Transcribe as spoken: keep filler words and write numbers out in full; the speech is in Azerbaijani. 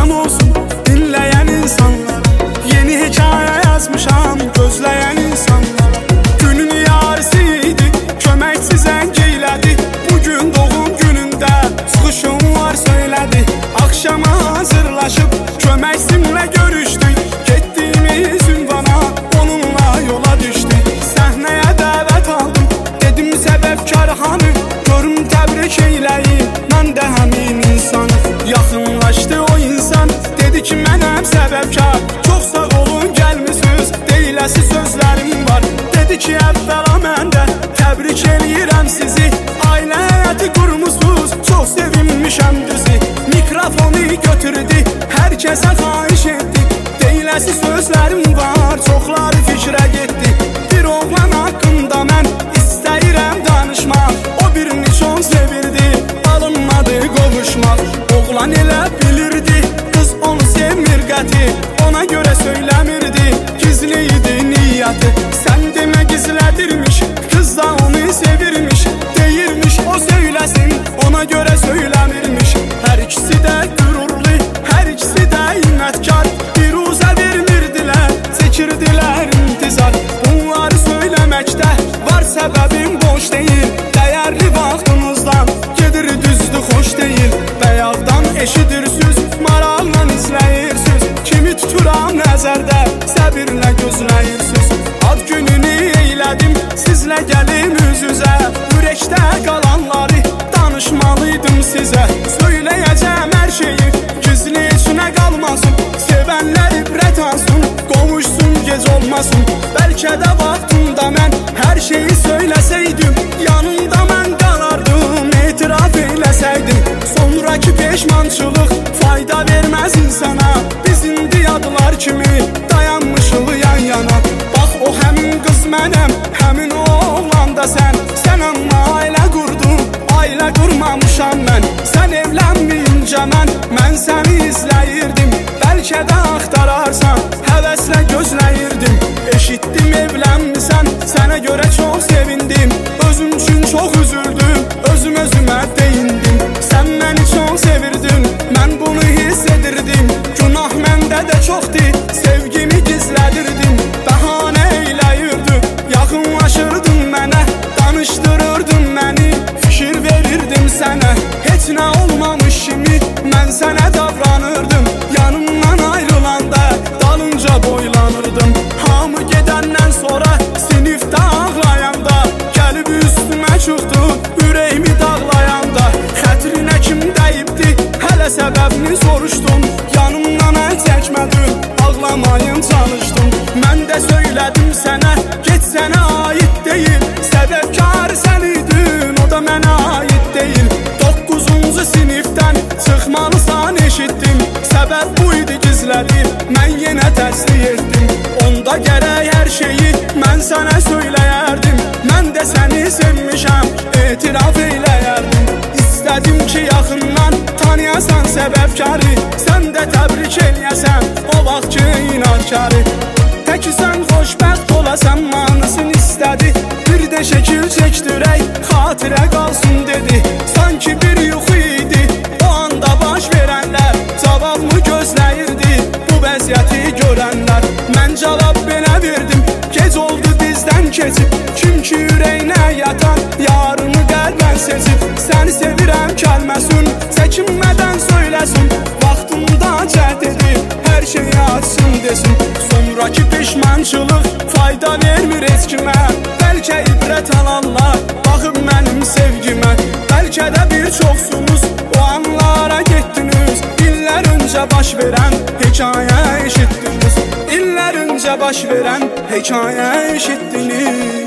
salam olsun dinleyen insanlar. Yeni hikaye yazmışam gözleyen insanlar. Günün yarısıydı kömeksiz engeylədi. Bugün doğum gününde çıxışım var söylədi. Akşama hazırlaşıp köməksimle görüştük. Gettiğimiz ünvana onunla yola düştük. Səhnəyə dəvət aldım, dedim səbəbkar hanı. Görüm təbrik eyləyin, mən də həmin insanı. Yaxınlaşdı o insan, dedi ki mənəm səbəbkar. Çox sağ olun gəlmisiniz, deyiləsi sözlərim var. Dedi ki əvvəla mən də təbrik eləyirəm sizi. Ailə həyatı qurmusunuz, çox sevinmişəm düzü. Mikrofonu götürdü, hər kəsə xahiş etdi. Deyiləsi sözlərim var, çoxları fikrə getdi. Bir oğlan haqqında mən istəyirəm danışmaq. O birini çox sevirdi, alınmadı qovuşmaq. Oğlan elə bilirdi, qız onu sevmir qəti. Ona görə söyləmirdi, gizli idi niyyəti. Sən demə gizlədirmiş, qız da onu sevirmiş. Deyirmiş o söyləsin, ona görə söyləmirmiş. Hər ikisi də qürurlu, hər ikisi də inətkar. Biruzə vermirdilər, çəkirdilər intizar. Bunları söyləməkdə var səbəbim boş deyil. Dəyərli vaxtımızdan gedir düzdür xoş deyil. Bəyaqdan eşidirsiniz, maraqla izləyirsiniz. Kimi tuturam nəzərdə, səbirlə gözləyirsiniz. Ad gününü eylədim, sizlə gəlim üz-üzə. Ürəkdə qalanları danışmalıydım sizə. Söyləyəcəm hər şeyi, gizli içinə qalmasın. Sevənlər ibrət alsın, qovuşsun gec olmasın. Bəlkə də vaxtında mən hər şeyi söyləsəydim, yanında mən qalardım, etiraf eləsəydim. Sonraki peşmançılıq fayda verməz insana. Biz indi yadlar kimi dayanmışıq yan yana. Bax o həmin qız mənəm, həmin o oğlan da sən. Sən amma ailə qurdun, ailə qurmamışam mən. Sən evlənməyincə mən, mən səni izləyirdim. Bəlkə də axtararsan, həvəslə gözləyirdim. Eşitdim evlənmisən, sənə görə çox sevindim. Özüm üçün çox üzüldüm, özüm özümə deyindim. Sən məni çox sevirdin, mən bunu hiss edirdim. Günah məndə də çoxdur, sevgimi gizlədirdim. Bəhanə eyləyirdin, yaxınlaşırdın mənə. Danışdırırdın məni, fikir verirdim sənə. Heç nə olmamış kimi mən sənə davranırdım. Yanımdan ayrılanda dalınca boylanırdım. Hamı gedəndən sonra sinifdə ağlayanda, gəlib üstümə çıxdı ürəyimi dağlayanda. Xətrinə kim dəyibdi, hələ səbəbini soruşdum. Yanımdan əl çəkmədin, ağlamayın çalışdım. Mən də söylədim sənə, get sənə aid deyil. Səbəbkar sən idin, o da mənə aid deyil. Doqquzuncu sinifdən çıxmalısan eşitdim. Səbəb bu idi gizlədim, mən yenə təsdiq etdim. Onda gərək hər şeyi mən sənə söyləyərdim. Mən də səni sevmişəm, etiraf eləyərdim. İstədim ki yaxından tanıyasan səbəbkarı. Sən də təbrik eləyəsən o vaxt ki inadkarı. Təki sən xoşbəxt olasan manısını istədi. Bir də şəkil çəkdirək, xatirə qalsın dedi. Sanki bir yuxu idi, o anda baş verənlər. Cavabımı gözləyirdi bu vəziyyəti görənlər. Mən cavab belə verdim, gec oldu bizdən keçib. Kim ki ürəyinə yatan, yarını qəlbən sezib. Səni sevirəm kəlməsin, çəkinmədən söyləsin. Vaxtımda cəhd edib, hər şeyi açsın desin. Sonraki peşmançılıq fayda vermir heç kimə. Bəlkə ibrət alanlar baxıb mənim sevgimə. Bəlkə də bir çoxsunuz o anlara getdiniz. İllər öncə baş verən hekayə eşitdiniz. İllər öncə baş verən hekayə eşitdiniz.